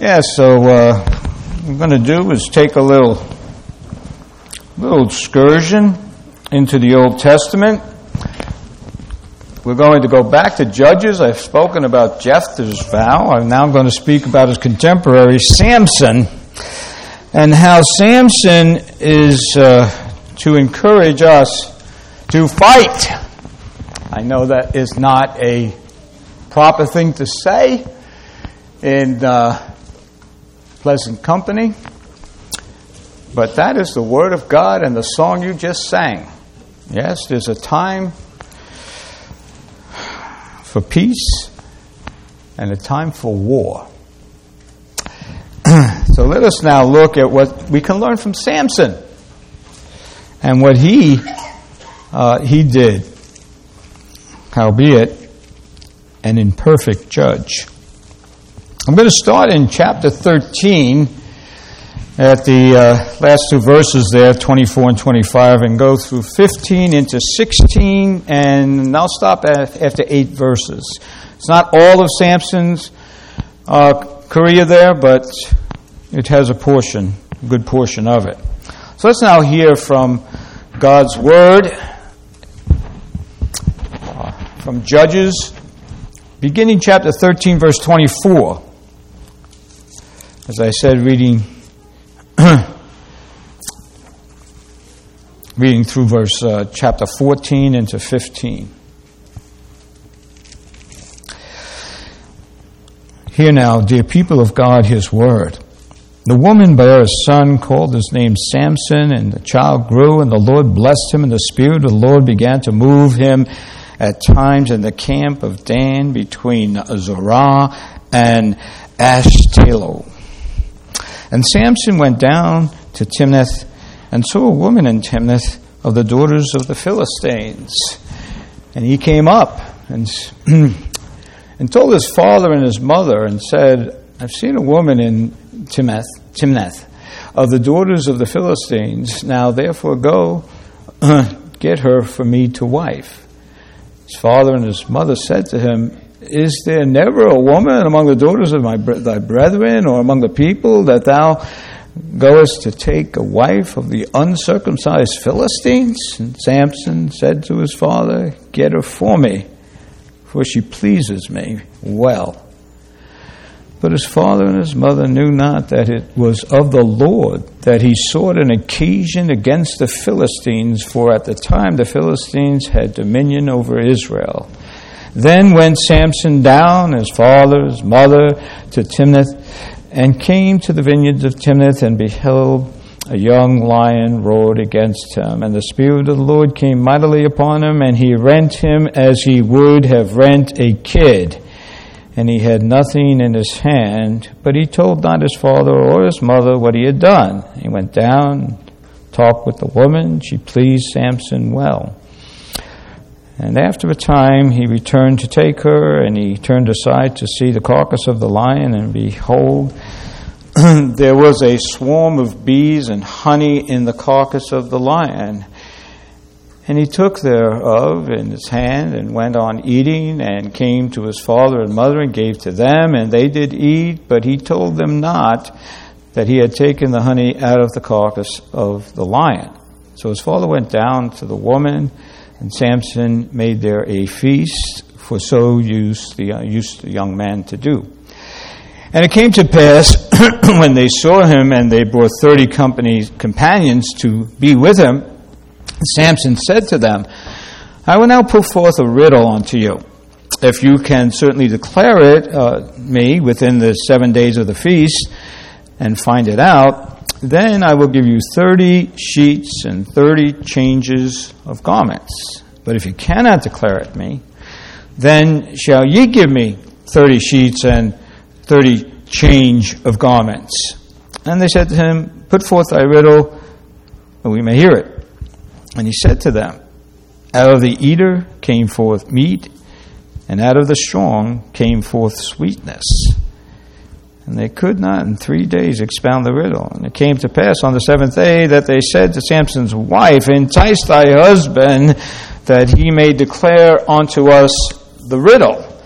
So what we're going to do is take a little excursion into the Old Testament. We're going to go back to Judges. I've spoken about Jephthah's vow. I'm now going to speak about his contemporary, Samson, and how Samson is to encourage us to fight. I know that is not a proper thing to say in pleasant company, but that is the Word of God and the song you just sang. Yes, there's a time for peace and a time for war. So let us now look at what we can learn from Samson and what he did, howbeit an imperfect judge. I'm going to start in chapter 13 at the last two verses there, 24 and 25, and go through 15 into 16, and I'll stop after 8 verses. It's not all of Samson's career there, but it has a good portion of it. So let's now hear from God's Word from Judges, beginning chapter 13, verse 24. As I said, reading through verse chapter 14 into 15. Hear now, dear people of God, His word. The woman bare a son, called his name Samson, and the child grew, and the Lord blessed him, and the Spirit of the Lord began to move him at times in the camp of Dan between Zorah and Ashtaol. And Samson went down to Timnath and saw a woman in Timnath of the daughters of the Philistines. And he came up and told his father and his mother and said, I've seen a woman in Timnath of the daughters of the Philistines. Now therefore go, get her for me to wife. His father and his mother said to him, Is there never a woman among the daughters of thy brethren, or among the people, that thou goest to take a wife of the uncircumcised Philistines? And Samson said to his father, Get her for me, for she pleases me well. But his father and his mother knew not that it was of the Lord that he sought an occasion against the Philistines, for at the time the Philistines had dominion over Israel. Then went Samson down, his father, his mother, to Timnath, and came to the vineyards of Timnath, and beheld a young lion roared against him. And the Spirit of the Lord came mightily upon him, and he rent him as he would have rent a kid. And he had nothing in his hand, but he told not his father or his mother what he had done. He went down, talked with the woman. She pleased Samson well. And after a time he returned to take her, and he turned aside to see the carcass of the lion, and behold, there was a swarm of bees and honey in the carcass of the lion. And he took thereof in his hand, and went on eating, and came to his father and mother, and gave to them, and they did eat, but he told them not that he had taken the honey out of the carcass of the lion. So his father went down to the woman, and Samson made there a feast, for so used the young man to do. And it came to pass, when they saw him, and they brought 30 companions to be with him, Samson said to them, I will now put forth a riddle unto you. If you can certainly declare it me within the 7 days of the feast, and find it out, then I will give you 30 sheets and 30 changes of garments. But if you cannot declare it me, then shall ye give me 30 sheets and 30 change of garments. And they said to him, Put forth thy riddle, that we may hear it. And he said to them, Out of the eater came forth meat, and out of the strong came forth sweetness. And they could not in 3 days expound the riddle. And it came to pass on the 7th day that they said to Samson's wife, Entice thy husband, that he may declare unto us the riddle.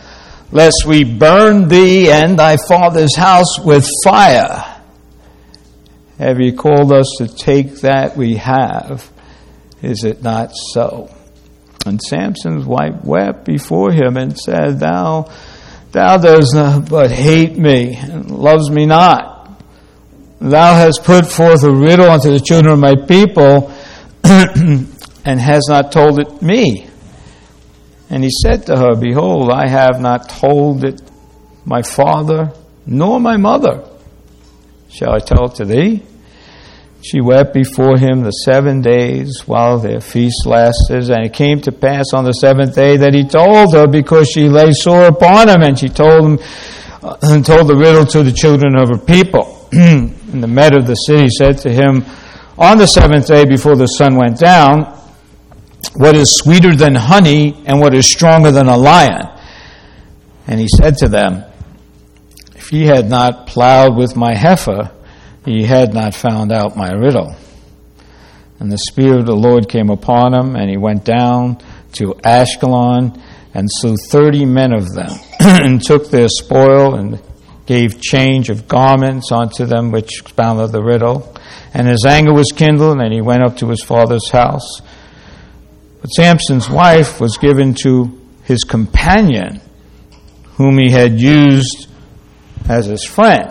lest we burn thee and thy father's house with fire. Have you called us to take that we have? Is it not so? And Samson's wife wept before him and said, Thou dost not but hate me, and loves me not. Thou hast put forth a riddle unto the children of my people, and hast not told it me. And he said to her, Behold, I have not told it my father, nor my mother. Shall I tell it to thee? She wept before him the 7 days while their feast lasted. And it came to pass on the 7th day that he told her, because she lay sore upon him. And she told him and told the riddle to the children of her people. And the men of the city said to him on the 7th day before the sun went down, What is sweeter than honey, and what is stronger than a lion? And he said to them, If ye had not plowed with my heifer, ye had not found out my riddle. And the Spirit of the Lord came upon him, and he went down to Ashkelon, and slew 30 men of them, and took their spoil, and gave change of garments unto them which expounded the riddle. And his anger was kindled, and he went up to his father's house. But Samson's wife was given to his companion, whom he had used as his friend.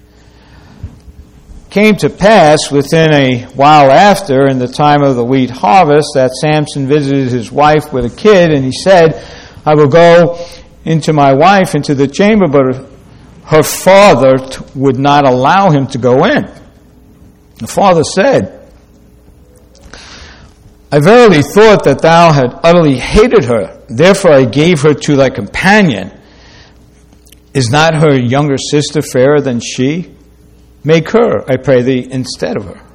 Came to pass within a while after, in the time of the wheat harvest, that Samson visited his wife with a kid, and he said, I will go into my wife into the chamber, but her father would not allow him to go in. The father said, I verily thought that thou had utterly hated her, therefore I gave her to thy companion. Is not her younger sister fairer than she? Make her, I pray thee, instead of her.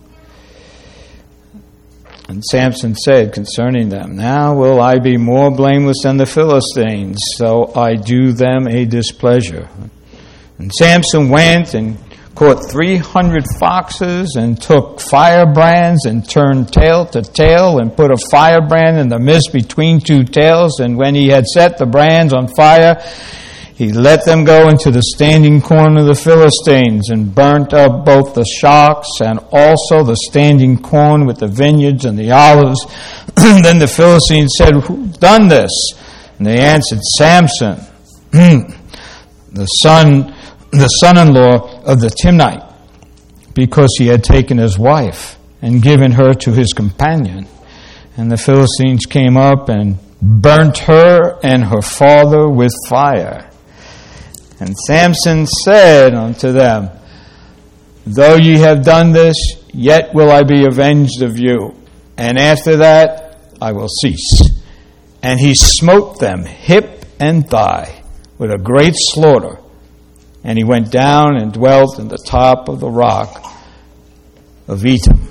And Samson said concerning them, Now will I be more blameless than the Philistines, so I do them a displeasure. And Samson went and caught 300 foxes, and took firebrands, and turned tail to tail, and put a firebrand in the midst between two tails. And when he had set the brands on fire, he let them go into the standing corn of the Philistines, and burnt up both the shocks and also the standing corn with the vineyards and the olives. Then the Philistines said, Who's done this? And they answered, Samson, the son-in-law of the Timnite, because he had taken his wife and given her to his companion. And the Philistines came up and burnt her and her father with fire. And Samson said unto them, Though ye have done this, yet will I be avenged of you. And after that I will cease. And he smote them hip and thigh with a great slaughter. And he went down and dwelt in the top of the rock of Etam.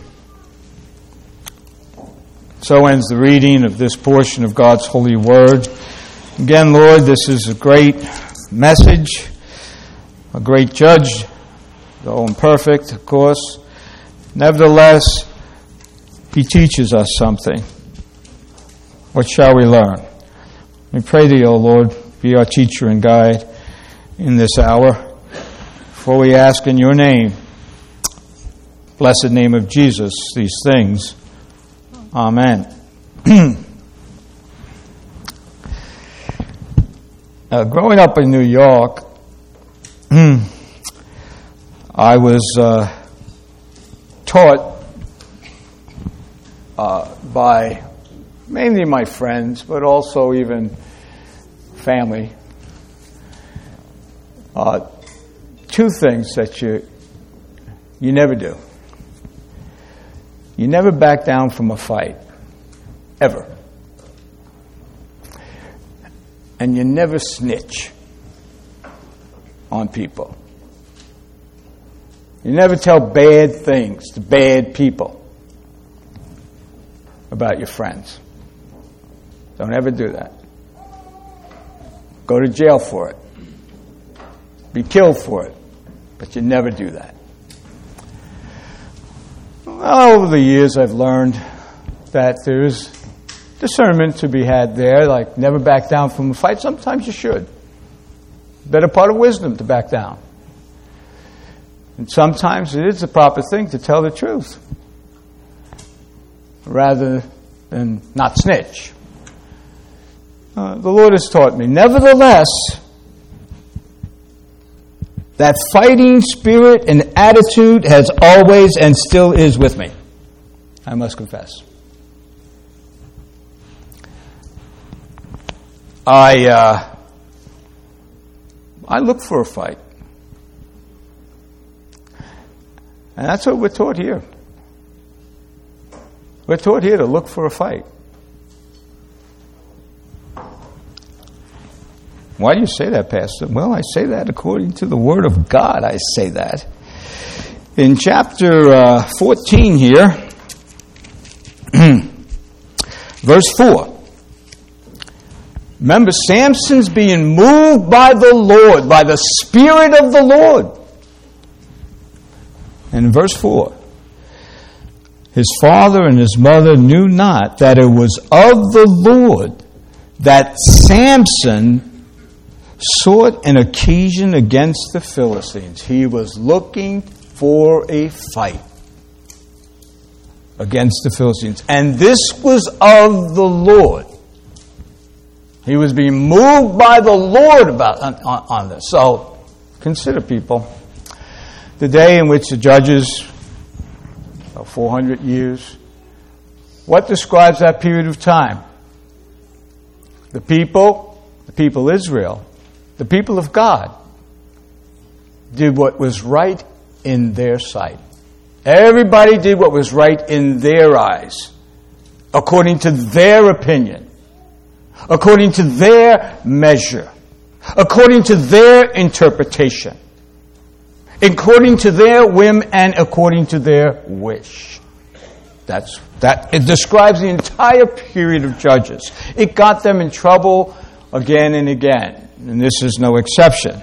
So ends the reading of this portion of God's holy word. Again, Lord, this is a great message, a great judge, though imperfect, of course. Nevertheless, he teaches us something. What shall we learn? We pray thee, O Lord, be our teacher and guide in this hour. For we ask in your name, blessed name of Jesus, these things. Amen. Growing up in New York, I was taught by mainly my friends, but also even family, two things that you never do. You never back down from a fight, ever. And you never snitch on people. You never tell bad things to bad people about your friends. Don't ever do that. Go to jail for it. Be killed for it. But you never do that. Well, over the years I've learned that there's discernment to be had there, like never back down from a fight. Sometimes you should. better part of wisdom to back down. And sometimes it is the proper thing to tell the truth rather than not snitch. The Lord has taught me. Nevertheless, that fighting spirit and attitude has always and still is with me, I must confess. I look for a fight. And that's what we're taught here. We're taught here to look for a fight. Why do you say that, Pastor? Well, I say that according to the Word of God, I say that. In chapter 14 here, verse 4. Remember, Samson's being moved by the Lord, by the Spirit of the Lord. And in verse 4, his father and his mother knew not that it was of the Lord that Samson sought an occasion against the Philistines. He was looking for a fight against the Philistines. And this was of the Lord. He was being moved by the Lord on this. So, consider, people, the day in which the judges, 400 years, what describes that period of time? The people Israel, the people of God, did what was right in their sight. Everybody did what was right in their eyes, according to their opinion, according to their measure, according to their interpretation, according to their whim and according to their wish. It describes the entire period of Judges. It got them in trouble again and again, and this is no exception.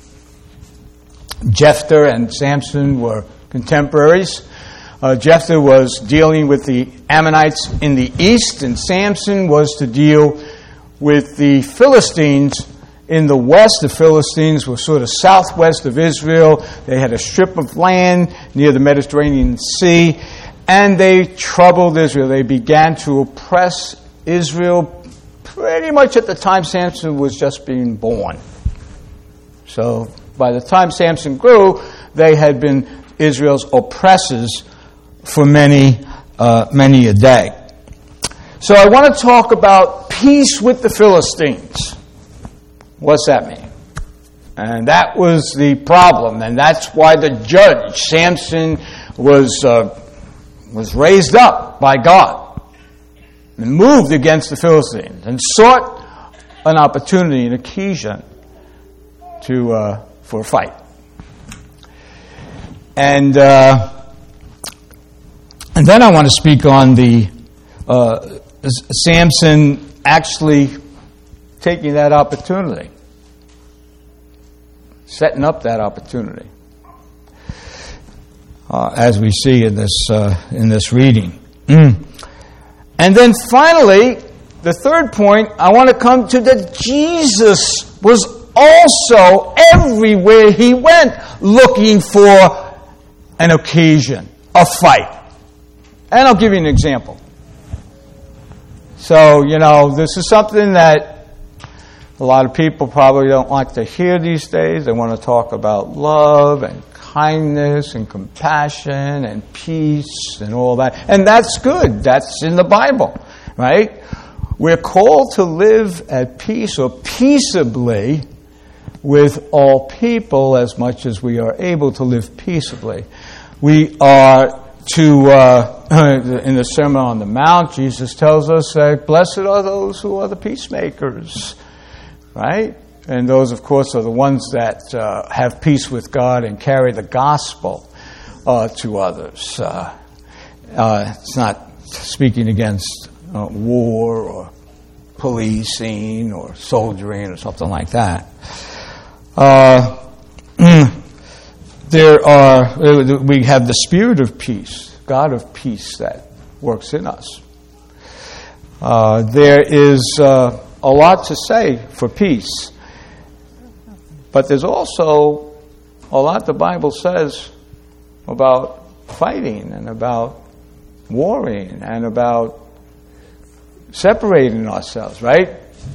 Jephthah and Samson were contemporaries. Jephthah was dealing with the Ammonites in the east, and Samson was to deal with the Philistines in the west. The Philistines were sort of southwest of Israel. They had a strip of land near the Mediterranean Sea, and they troubled Israel. They began to oppress Israel pretty much at the time Samson was just being born. So by the time Samson grew, they had been Israel's oppressors for many a day. So I want to talk about peace with the Philistines. What's that mean? And that was the problem, and that's why the judge, Samson, was raised up by God and moved against the Philistines and sought an opportunity, an occasion for a fight. And then I want to speak on the Samson actually taking that opportunity, setting up that opportunity, as we see in this reading. And then finally, the third point, I want to come to that Jesus was also everywhere he went looking for an occasion, a fight. And I'll give you an example. So, this is something that a lot of people probably don't like to hear these days. They want to talk about love and kindness and compassion and peace and all that. And that's good. That's in the Bible, right? We're called to live at peace or peaceably with all people as much as we are able to live peaceably. We are to, in the Sermon on the Mount, Jesus tells us that blessed are those who are the peacemakers, right? And those, of course, are the ones that have peace with God and carry the gospel to others. It's not speaking against war or policing or soldiering or something like that. We have the Spirit of peace, God of peace that works in us. There is a lot to say for peace. But there's also a lot the Bible says about fighting and about warring and about separating ourselves, right?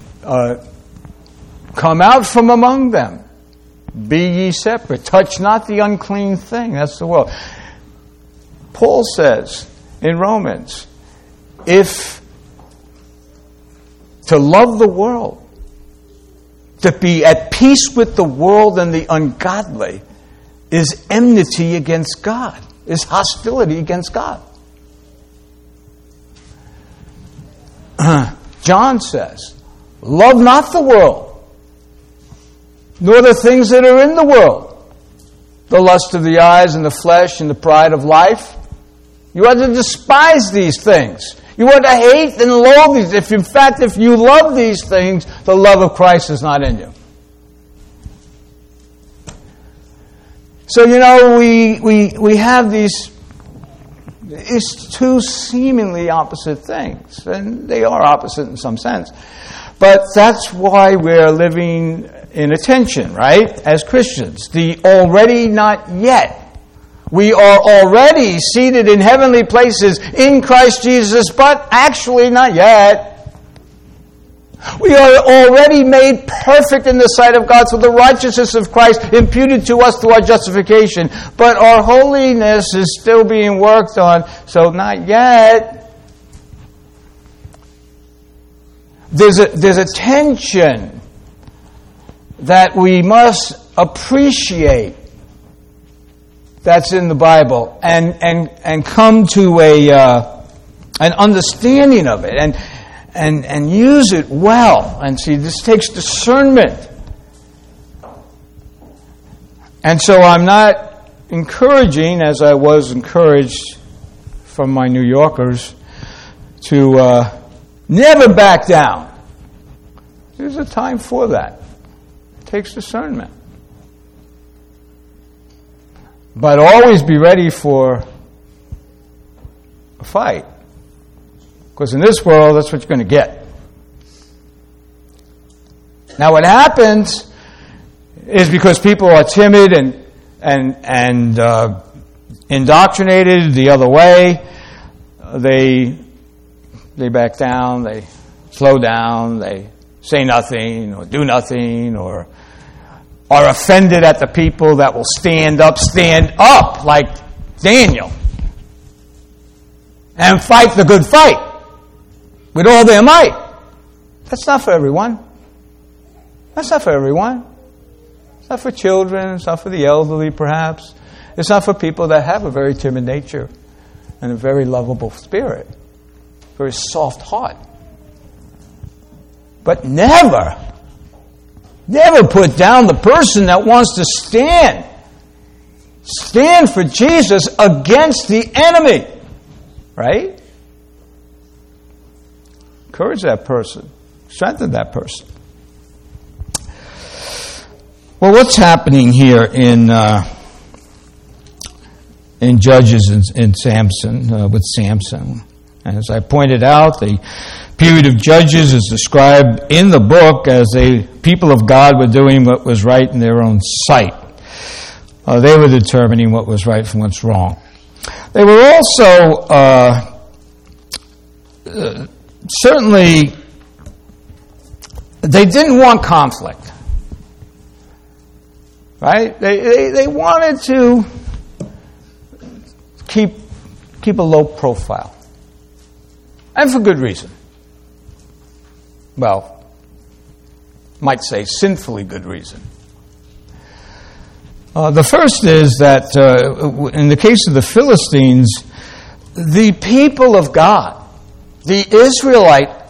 Come out from among them. Be ye separate. Touch not the unclean thing. That's the world. Paul says in Romans, if to love the world, to be at peace with the world and the ungodly, is enmity against God, is hostility against God. John says, love not the world, nor the things that are in the world, the lust of the eyes and the flesh and the pride of life. You are to despise these things. You are to hate and loathe these. If you love these things, the love of Christ is not in you. So, we have these two seemingly opposite things. And they are opposite in some sense. But that's why we're living in a tension, right? As Christians. The already not yet. We are already seated in heavenly places in Christ Jesus, but actually not yet. We are already made perfect in the sight of God, so the righteousness of Christ imputed to us through our justification. But our holiness is still being worked on, so not yet. There's a tension that we must appreciate that's in the Bible and come to an understanding of it and use it well. And see, this takes discernment. And so I'm not encouraging, as I was encouraged from my New Yorkers, to never back down. There's a time for that. It takes discernment. But always be ready for a fight. Because in this world, that's what you're going to get. Now what happens is because people are timid and indoctrinated the other way, they back down, they slow down, they say nothing or do nothing, or are offended at the people that will stand up like Daniel and fight the good fight with all their might. That's not for everyone. That's not for everyone. It's not for children. It's not for the elderly, perhaps. It's not for people that have a very timid nature and a very lovable spirit, very soft heart. But never put down the person that wants to stand for Jesus against the enemy. Right? Encourage that person. Strengthen that person. Well, what's happening here in Judges in Samson, with Samson? As I pointed out, the period of Judges is described in the book as the people of God were doing what was right in their own sight. They were determining what was right from what's wrong. They were also certainly, they didn't want conflict. Right? They wanted to keep a low profile. And for good reason. Well, might say sinfully good reason. The first is that in the case of the Philistines, the people of God, the Israel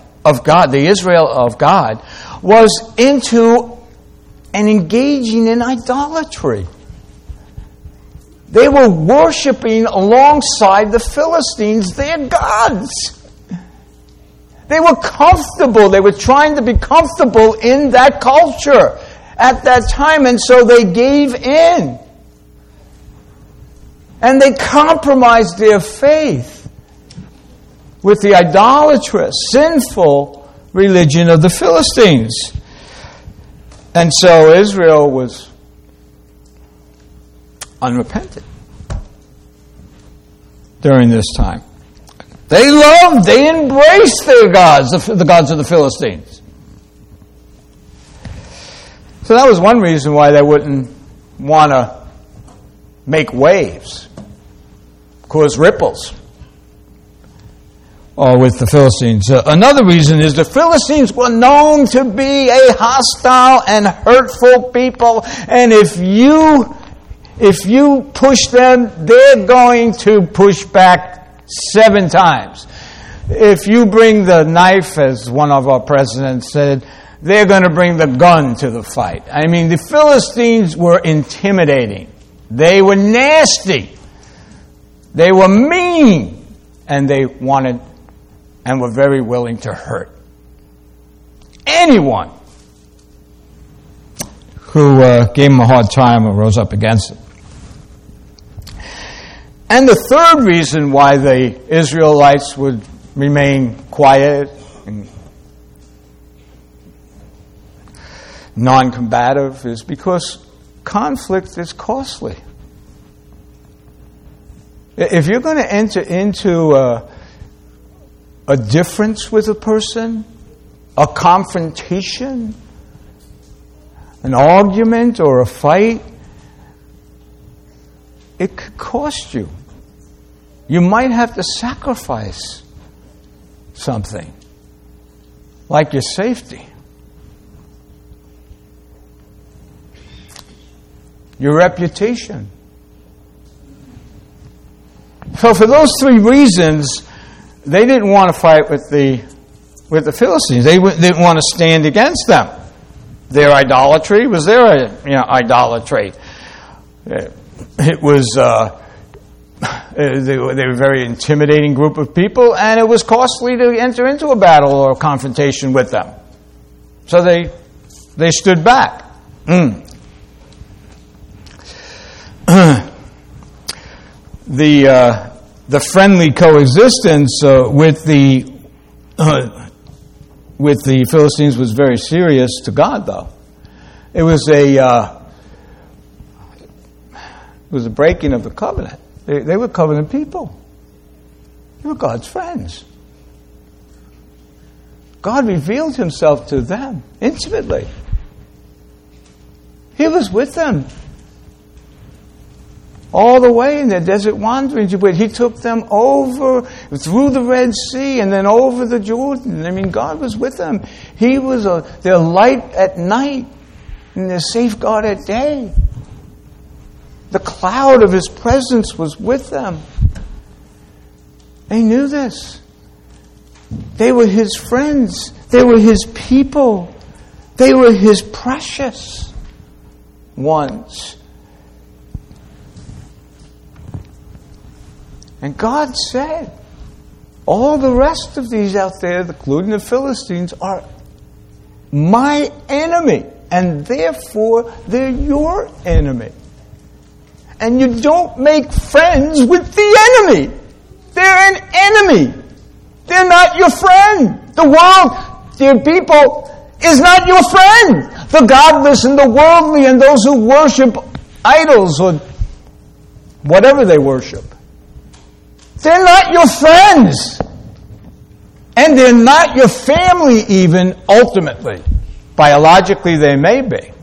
of God, was into and engaging in idolatry. They were worshiping alongside the Philistines their gods. They were comfortable. They were trying to be comfortable in that culture at that time, and so they gave in. And they compromised their faith with the idolatrous, sinful religion of the Philistines. And so Israel was unrepentant during this time. They embraced their gods, the gods of the Philistines. So that was one reason why they wouldn't want to make waves, cause ripples with the Philistines. Another reason is the Philistines were known to be a hostile and hurtful people, and if you push them, they're going to push back 7 times. If you bring the knife, as one of our presidents said, they're going to bring the gun to the fight. I mean, the Philistines were intimidating. They were nasty. They were mean. And they wanted and were very willing to hurt anyone who gave them a hard time or rose up against it. And the third reason why the Israelites would remain quiet and non-combative is because conflict is costly. If you're going to enter into a difference with a person, a confrontation, an argument or a fight, it could cost you. You might have to sacrifice something, like your safety, your reputation. So for those 3 reasons, they didn't want to fight with the Philistines. They didn't want to stand against them. Their idolatry was their idolatry. It was they were a very intimidating group of people, and it was costly to enter into a battle or a confrontation with them. So they stood back. The friendly coexistence with the Philistines was very serious to God, though. It was a breaking of the covenant. They were covenant people. They were God's friends. God revealed himself to them intimately. He was with them all the way in their desert wanderings. He took them over through the Red Sea and then over the Jordan. I mean, God was with them. He was their light at night and their safeguard at day. The cloud of his presence was with them. They knew this. They were his friends. They were his people. They were his precious ones. And God said, all the rest of these out there, including the Philistines, are my enemy. And therefore, they're your enemy. And you don't make friends with the enemy. They're an enemy. They're not your friend. The world, dear people, is not your friend. The godless and the worldly and those who worship idols or whatever they worship. They're not your friends. And they're not your family even, ultimately. Biologically, they may be.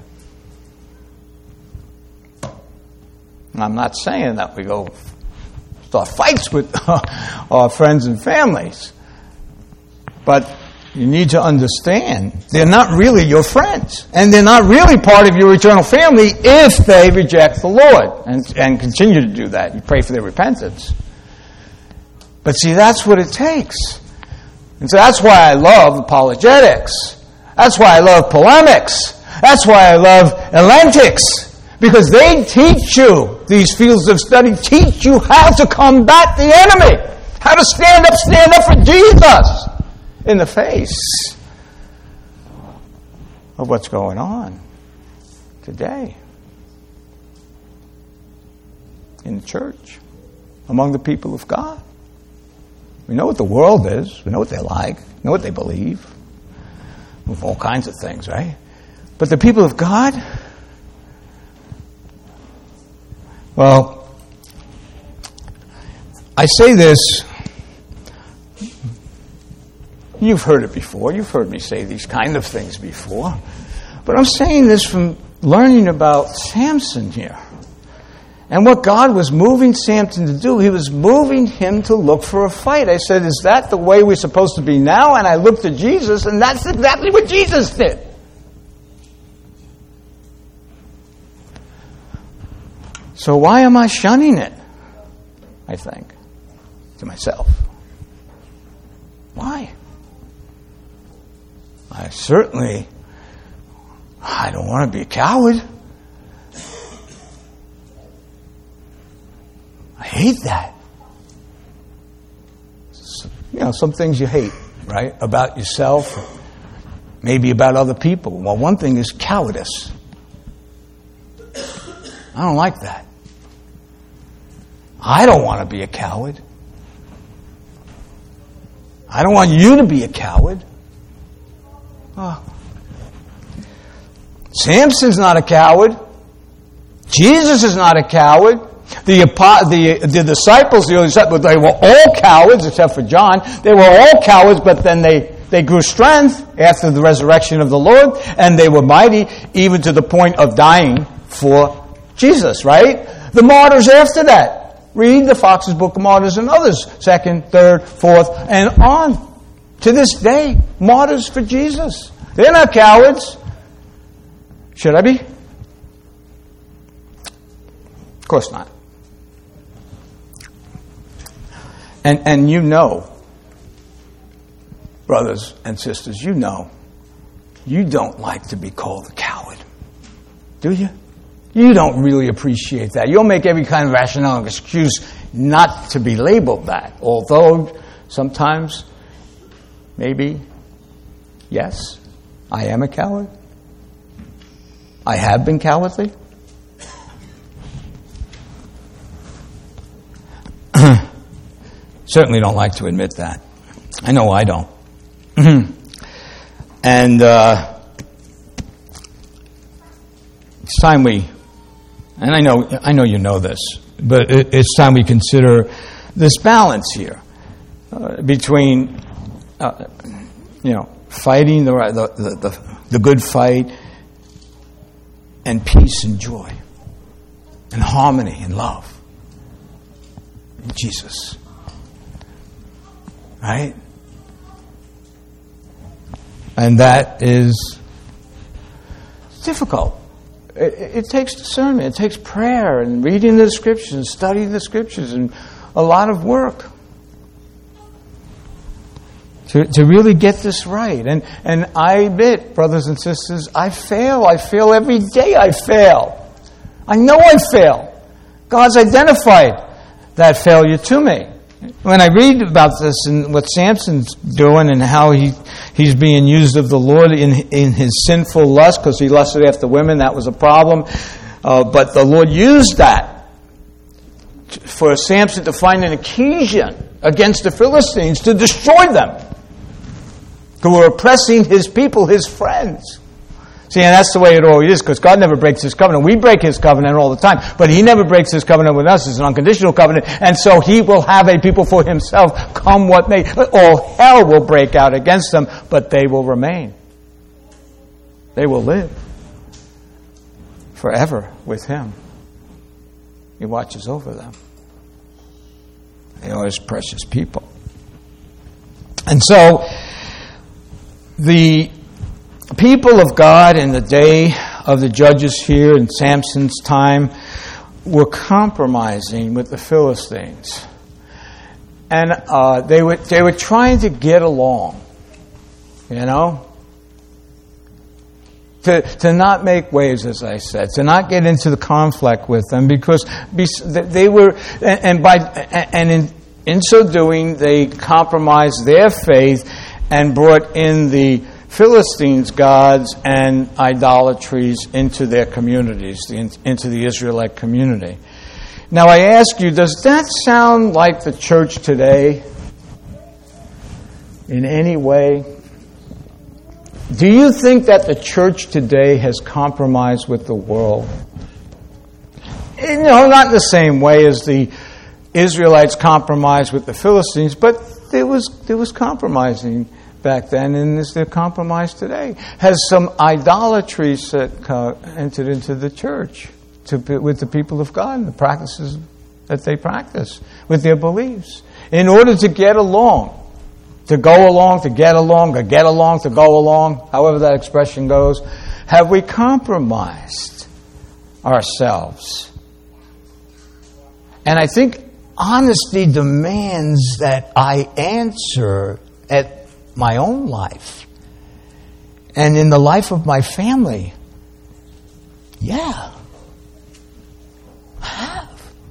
I'm not saying that we go start fights with our friends and families. But you need to understand, they're not really your friends. And they're not really part of your eternal family if they reject the Lord and continue to do that. You pray for their repentance. But see, that's what it takes. And so that's why I love apologetics. That's why I love polemics. That's why I love elentics. Because they teach you, these fields of study teach you how to combat the enemy. How to stand up for Jesus in the face of what's going on today in the church, among the people of God. We know what the world is. We know what they like. We know what they believe. With all kinds of things, right? But the people of God, well, I say this, you've heard it before, you've heard me say these kind of things before, but I'm saying this from learning about Samson here. And what God was moving Samson to do, he was moving him to look for a fight. I said, is that the way we're supposed to be now? And I looked at Jesus, and that's exactly what Jesus did. So why am I shunning it? I think to myself. Why? I don't want to be a coward. I hate that. Some things you hate, right? About yourself, maybe about other people. Well, one thing is cowardice. I don't like that. I don't want to be a coward. I don't want you to be a coward. Oh. Samson's not a coward. Jesus is not a coward. The disciples, they were all cowards except for John. They were all cowards, but then they grew strength after the resurrection of the Lord, and they were mighty even to the point of dying for Jesus, right? The martyrs after that. Read the Fox's Book of Martyrs and others. 2nd, 3rd, 4th, and on. To this day, martyrs for Jesus. They're not cowards. Should I be? Of course not. And you know, brothers and sisters, you know, you don't like to be called a coward. Do you? You don't really appreciate that. You'll make every kind of rationale excuse not to be labeled that. Although sometimes, maybe, yes, I am a coward. I have been cowardly. Certainly don't like to admit that. I know I don't. And it's time and I know you know this, but it's time we consider this balance here between, fighting the good fight and peace and joy and harmony and love in Jesus. Right? And that is difficult. It takes discernment. It takes prayer and reading the Scriptures and studying the Scriptures and a lot of work to really get this right. And I admit, brothers and sisters, I fail. I fail every day. I fail. I know I fail. God's identified that failure to me. When I read about this and what Samson's doing and how he's being used of the Lord in his sinful lust, because he lusted after women, that was a problem. But the Lord used that for Samson to find an occasion against the Philistines to destroy them, who were oppressing his people, his friends. See, and that's the way it always is, because God never breaks His covenant. We break His covenant all the time, but He never breaks His covenant with us. It's an unconditional covenant, and so He will have a people for Himself, come what may. All hell will break out against them, but they will remain. They will live forever with Him. He watches over them. They are His precious people. And so, the people of God in the day of the judges here in Samson's time were compromising with the Philistines. And they were trying to get along, to not make waves, as I said, to not get into the conflict with them, because they were, and in so doing, they compromised their faith and brought in the Philistines' gods and idolatries into their communities, into the Israelite community. Now I ask you, does that sound like the church today in any way? Do you think that the church today has compromised with the world? Not in the same way as the Israelites compromised with the Philistines, but there was compromising back then, and is there compromise today? Has some idolatry entered into the church with the people of God and the practices that they practice with their beliefs in order to get along? To go along, to get along, or get along, to go along, however that expression goes. Have we compromised ourselves? And I think honesty demands that I answer at my own life and in the life of my family. Yeah, I have.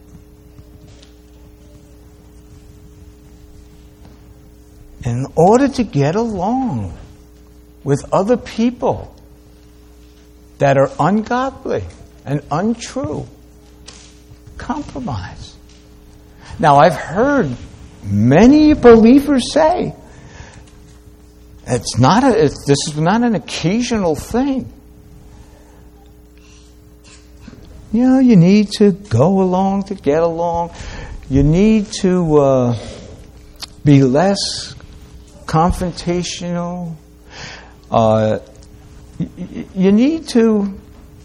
In order to get along with other people that are ungodly and untrue, compromise. Now, I've heard many believers say, this is not an occasional thing. You need to go along to get along. You need to be less confrontational. You need to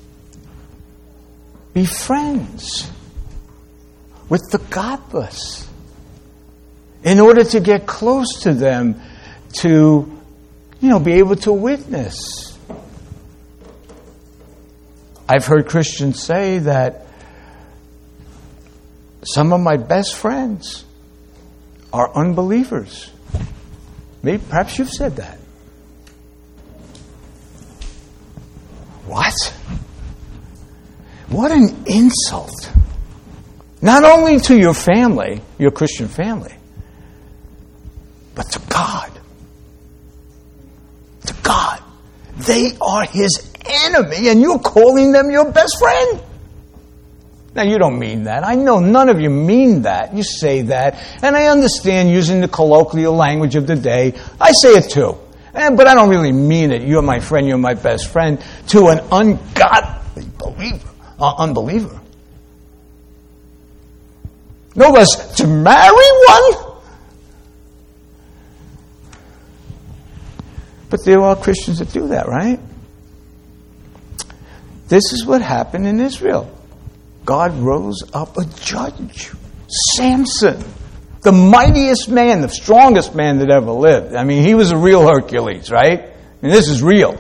be friends with the godless in order to get close to them, to be able to witness. I've heard Christians say that some of my best friends are unbelievers. Maybe, perhaps you've said that. What? What an insult. Not only to your family, your Christian family, but to God. To God. They are His enemy, and you're calling them your best friend. Now, you don't mean that. I know none of you mean that. You say that. And I understand using the colloquial language of the day. I say it too. But I don't really mean it. You're my friend, you're my best friend, to an ungodly unbeliever. No less to marry one. But there are Christians that do that, right? This is what happened in Israel. God rose up a judge, Samson, the mightiest man, the strongest man that ever lived. I mean, he was a real Hercules, right? And this is real.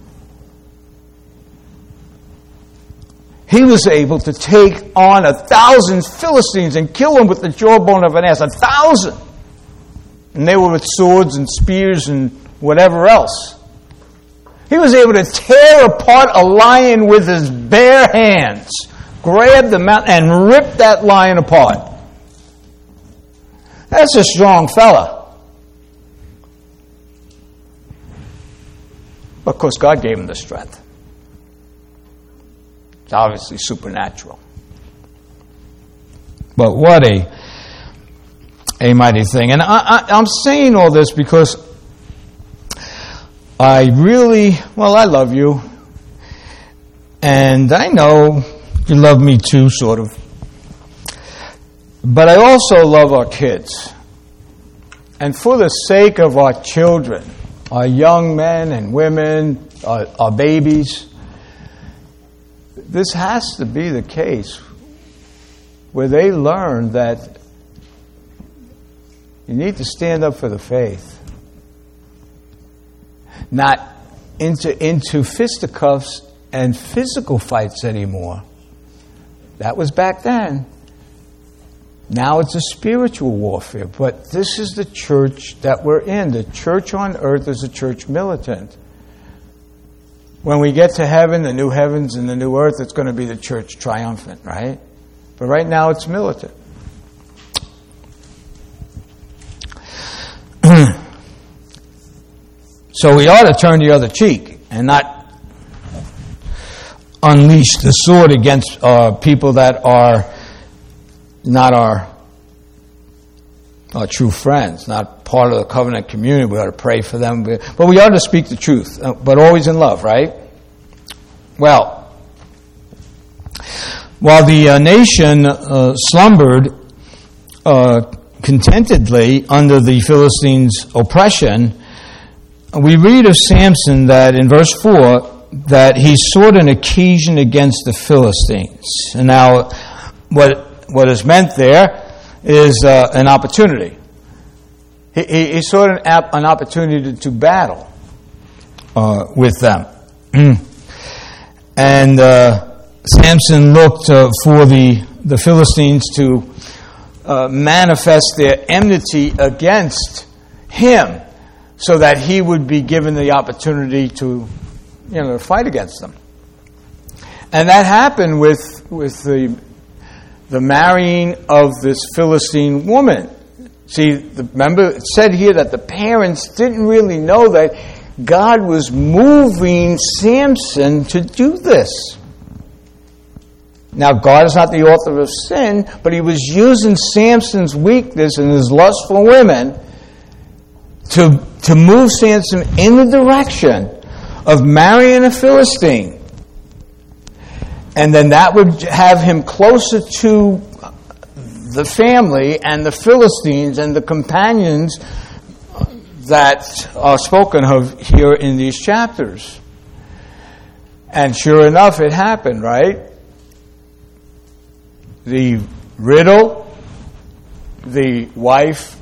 He was able to take on 1,000 Philistines and kill them with the jawbone of an ass. 1,000! And they were with swords and spears and whatever else. He was able to tear apart a lion with his bare hands. Grab the mountain and rip that lion apart. That's a strong fella. But of course, God gave him the strength. It's obviously supernatural. But what a mighty thing. And I'm saying all this because I love you. And I know you love me too, sort of. But I also love our kids. And for the sake of our children, our young men and women, our babies, this has to be the case where they learn that you need to stand up for the faith. Not into fisticuffs and physical fights anymore. That was back then. Now it's a spiritual warfare. But this is the church that we're in. The church on earth is a church militant. When we get to heaven, the new heavens and the new earth, it's going to be the church triumphant, right? But right now it's militant. So we ought to turn the other cheek and not unleash the sword against people that are not our true friends, not part of the covenant community. We ought to pray for them. But we ought to speak the truth, but always in love, right? Well, while the nation slumbered contentedly under the Philistines' oppression, we read of Samson that in verse 4 that he sought an occasion against the Philistines. And now what is meant there is an opportunity. He sought an opportunity to battle with them. And Samson looked for the Philistines to manifest their enmity against him so that he would be given the opportunity to fight against them. And that happened with the marrying of this Philistine woman. See, remember it said here that the parents didn't really know that God was moving Samson to do this. Now, God is not the author of sin, but he was using Samson's weakness and his lust for women to move Samson in the direction of marrying a Philistine. And then that would have him closer to the family and the Philistines and the companions that are spoken of here in these chapters. And sure enough, it happened, right? The riddle, the wife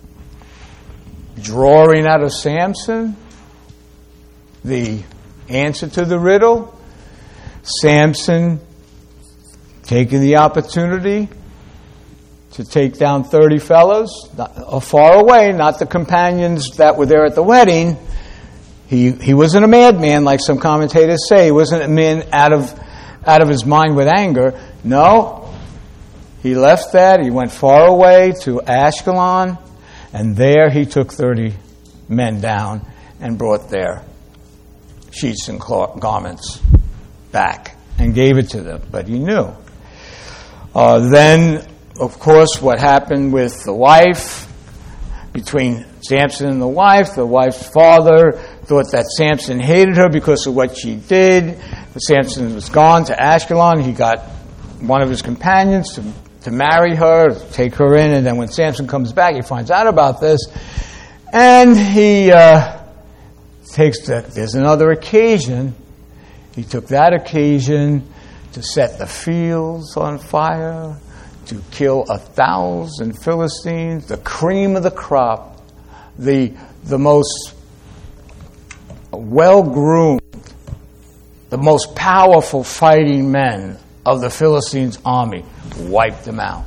drawing out of Samson, the answer to the riddle, Samson taking the opportunity to take down 30 fellows, far away, not the companions that were there at the wedding. He wasn't a madman like some commentators say. He wasn't a man out of his mind with anger. No, he left that. He went far away to Ashkelon, and there he took 30 men down and brought their sheets and garments back and gave it to them. But he knew. Then, of course, what happened with the wife, between Samson and the wife's father thought that Samson hated her because of what she did. But Samson was gone to Ashkelon. He got one of his companions to marry her, take her in, and then when Samson comes back, he finds out about this, and he there's another occasion. He took that occasion to set the fields on fire, to kill 1,000 Philistines, the cream of the crop, the most well-groomed, the most powerful fighting men of the Philistines' army, wiped them out.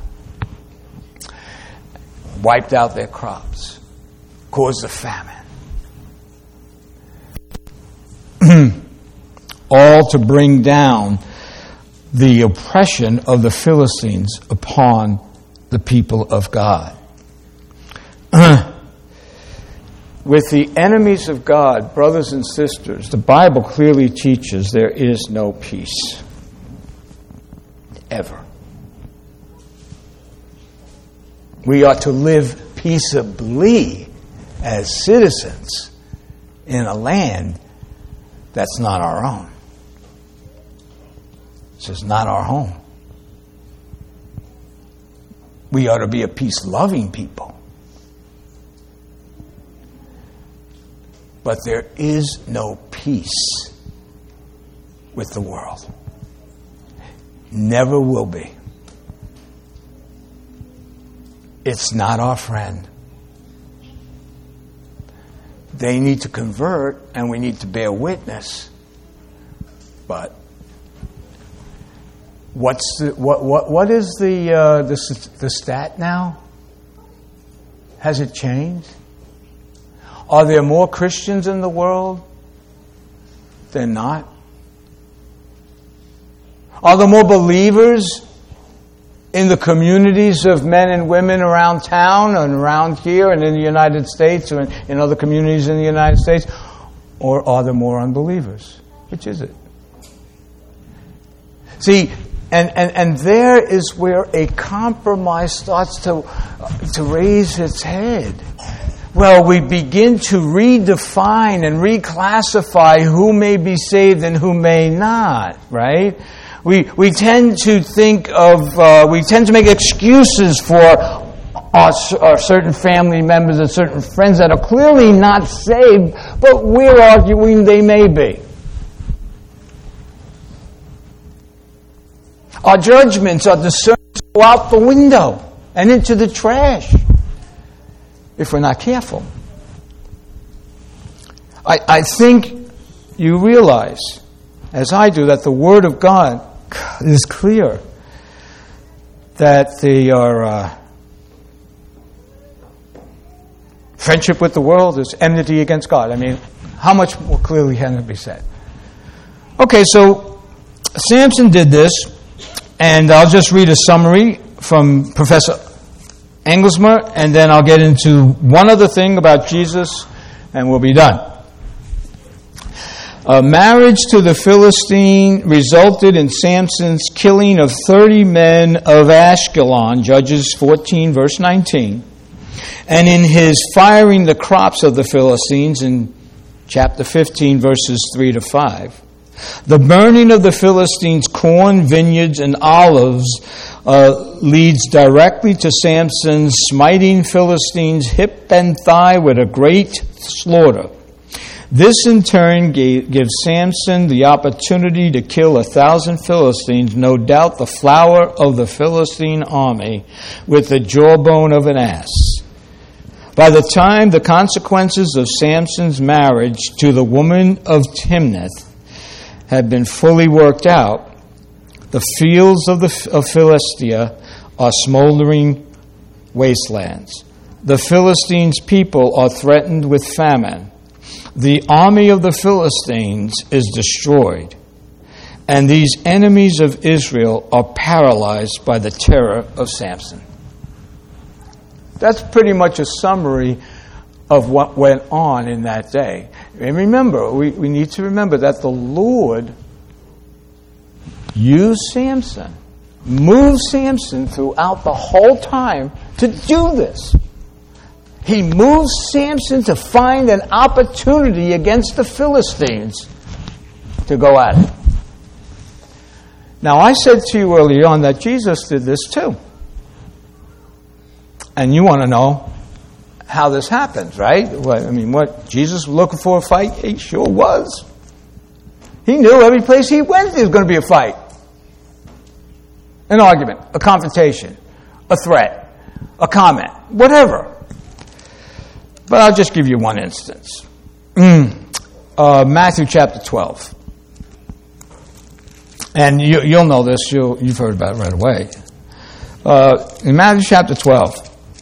Wiped out their crops, caused a famine. All to bring down the oppression of the Philistines upon the people of God. With the enemies of God, brothers and sisters, the Bible clearly teaches there is no peace. Ever. We ought to live peaceably as citizens in a land that's not our own. It's just not our home. We ought to be a peace-loving people. But there is no peace with the world. Never will be. It's not our friend. They need to convert, and we need to bear witness. But what is the stat now? Has it changed? Are there more Christians in the world than not? Are there more believers in the communities of men and women around town and around here and in the United States or in other communities in the United States? Or are there more unbelievers? Which is it? See, And there is where a compromise starts to raise its head. Well, we begin to redefine and reclassify who may be saved and who may not, right? We tend to think of, we tend to make excuses for our certain family members and certain friends that are clearly not saved, but we're arguing they may be. Our judgments, our discernments go out the window and into the trash if we're not careful. I think you realize, as I do, that the Word of God is clear that they are friendship with the world is enmity against God. I mean, how much more clearly can it be said? Okay, so Samson did this, and I'll just read a summary from Professor Engelsmer, and then I'll get into one other thing about Jesus, and we'll be done. A marriage to the Philistine resulted in Samson's killing of 30 men of Ashkelon, Judges 14, verse 19, and in his firing the crops of the Philistines in chapter 15, verses 3 to 5. The burning of the Philistines' corn, vineyards, and olives leads directly to Samson's smiting Philistines hip and thigh with a great slaughter. This in turn gives Samson the opportunity to kill 1,000 Philistines, no doubt the flower of the Philistine army, with the jawbone of an ass. By the time the consequences of Samson's marriage to the woman of Timnath had been fully worked out, the fields of Philistia are smoldering wastelands. The Philistines' people are threatened with famine. The army of the Philistines is destroyed, and these enemies of Israel are paralyzed by the terror of Samson. That's pretty much a summary of what went on in that day. And remember, we need to remember that the Lord used Samson, moved Samson throughout the whole time to do this. He moved Samson to find an opportunity against the Philistines to go at it. Now, I said to you earlier on that Jesus did this too. And you want to know how this happens, right? What Jesus was looking for a fight? He sure was. He knew every place he went there was going to be a fight. An argument, a confrontation, a threat, a comment, whatever. But I'll just give you one instance. Matthew chapter 12. And you'll know this. You've heard about it right away. In Matthew chapter 12,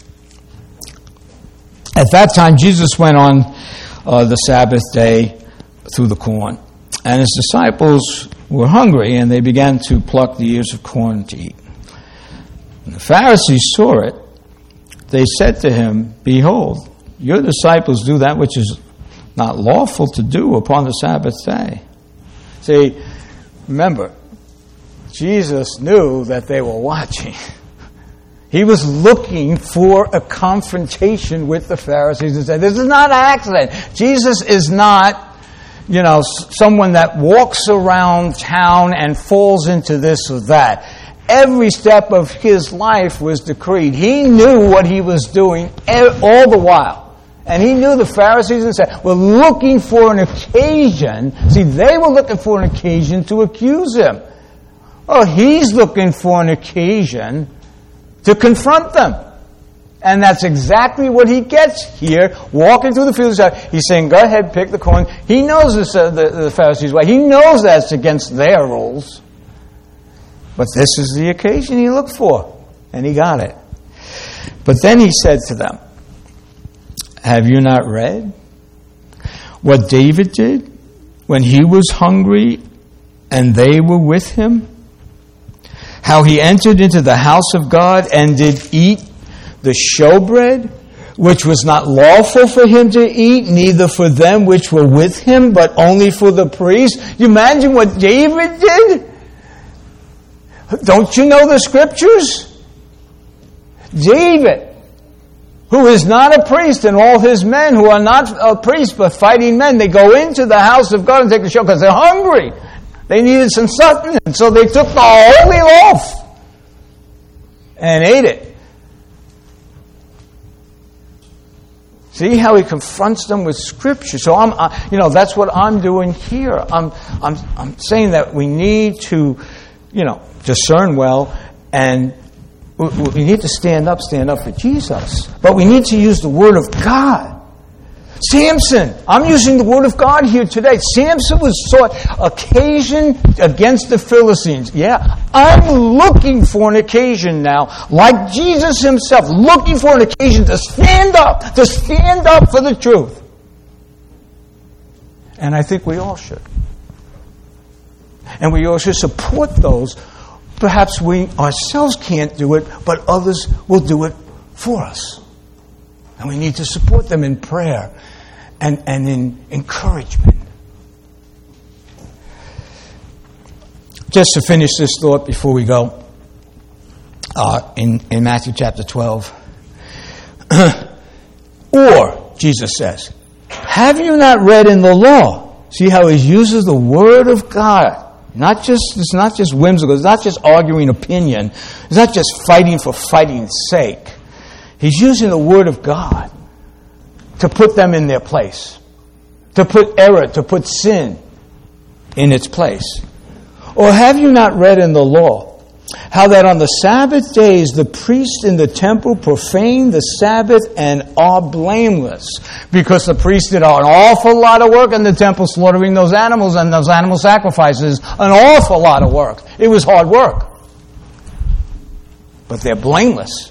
at that time Jesus went on the Sabbath day through the corn, and his disciples were hungry, and they began to pluck the ears of corn to eat. When the Pharisees saw it, they said to him, "Behold, your disciples do that which is not lawful to do upon the Sabbath day." See, remember, Jesus knew that they were watching. He was looking for a confrontation with the Pharisees and said, this is not an accident. Jesus is not, someone that walks around town and falls into this or that. Every step of his life was decreed. He knew what he was doing all the while. And he knew the Pharisees and said, we're looking for an occasion. See, they were looking for an occasion to accuse him. Oh, he's looking for an occasion to confront them. And that's exactly what he gets here, walking through the fields. He's saying, go ahead, pick the corn. He knows the Pharisees' way. He knows that's against their rules. But this is the occasion he looked for. And he got it. But then he said to them, have you not read what David did when he was hungry and they were with him? How he entered into the house of God and did eat the showbread, which was not lawful for him to eat, neither for them which were with him, but only for the priests. You imagine what David did? Don't you know the scriptures? David, who is not a priest, and all his men who are not a priest but fighting men, they go into the house of God and take the show because they're hungry. They needed some sustenance, so they took the holy loaf and ate it. See how he confronts them with Scripture. So that's what I'm doing here. I'm saying that we need to, discern well, and we need to stand up for Jesus. But we need to use the Word of God. Samson, I'm using the Word of God here today. Samson was sought occasion against the Philistines. Yeah, I'm looking for an occasion now, like Jesus himself, looking for an occasion to stand up for the truth. And I think we all should. And we all should support those. Perhaps we ourselves can't do it, but others will do it for us. And we need to support them in prayer and in encouragement. Just to finish this thought before we go, in Matthew chapter 12. Or, Jesus says, have you not read in the law? See how he uses the Word of God. It's not just whimsical. It's not just arguing opinion. It's not just fighting for fighting's sake. He's using the Word of God to put them in their place, to put error, to put sin in its place. Or have you not read in the law how that on the Sabbath days the priests in the temple profane the Sabbath and are blameless? Because the priests did an awful lot of work in the temple, slaughtering those animals and those animal sacrifices, an awful lot of work. It was hard work. But they're blameless.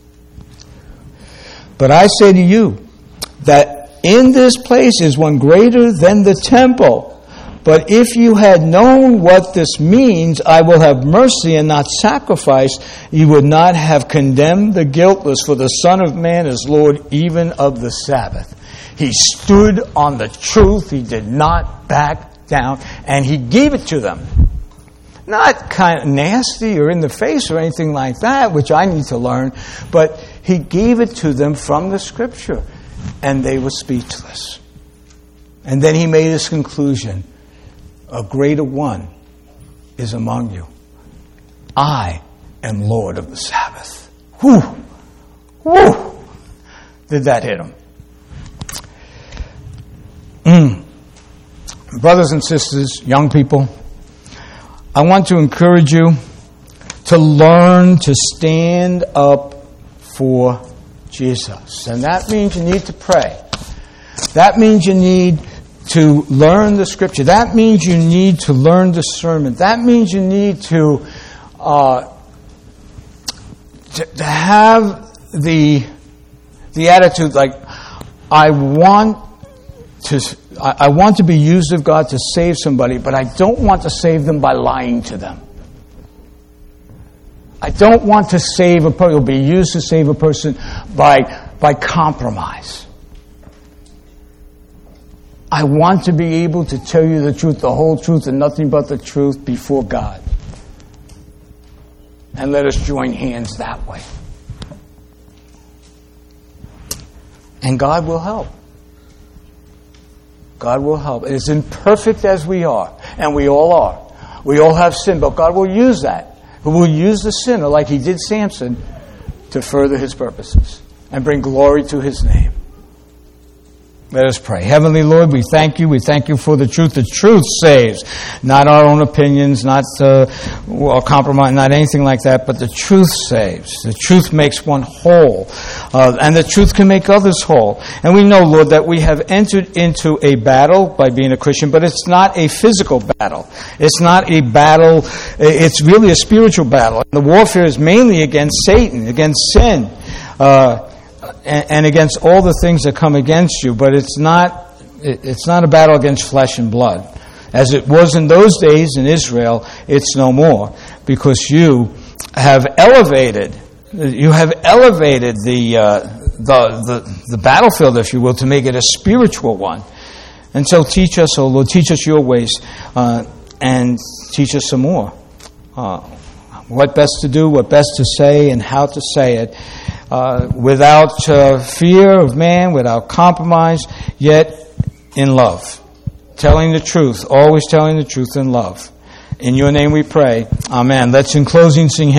But I say to you that in this place is one greater than the temple. But if you had known what this means, I will have mercy and not sacrifice, you would not have condemned the guiltless, for the Son of Man is Lord even of the Sabbath. He stood on the truth. He did not back down, and he gave it to them. Not kind of nasty or in the face or anything like that, which I need to learn, but he gave it to them from the Scripture, and they were speechless. And then he made his conclusion. A greater one is among you. I am Lord of the Sabbath. Whew! Whew! Did that hit him? Brothers and sisters, young people, I want to encourage you to learn to stand up for Jesus. And that means you need to pray. That means you need to learn the Scripture. That means you need to learn discernment. That means you need to have the attitude like, I want to be used of God to save somebody, but I don't want to save them by lying to them. I don't want to save a person, or be used to save a person by compromise. I want to be able to tell you the truth, the whole truth, and nothing but the truth before God. And let us join hands that way. And God will help. God will help. As imperfect as we are, and we all are, we all have sin, but God will use that. He will use the sinner, like he did Samson, to further his purposes and bring glory to his name. Let us pray. Heavenly Lord, we thank you. We thank you for the truth. The truth saves. Not our own opinions, not compromise, not anything like that, but the truth saves. The truth makes one whole. And the truth can make others whole. And we know, Lord, that we have entered into a battle by being a Christian, but it's not a physical battle. It's not a battle. It's really a spiritual battle. And the warfare is mainly against Satan, against sin. And against all the things that come against you, but it's not a battle against flesh and blood. As it was in those days in Israel, it's no more, because you have elevated the battlefield, if you will, to make it a spiritual one. And so teach us, oh Lord, teach us your ways, and teach us some more. what best to do, what best to say, and how to say it, without fear of man, without compromise, yet in love. Telling the truth, always telling the truth in love. In your name we pray. Amen. Let's in closing sing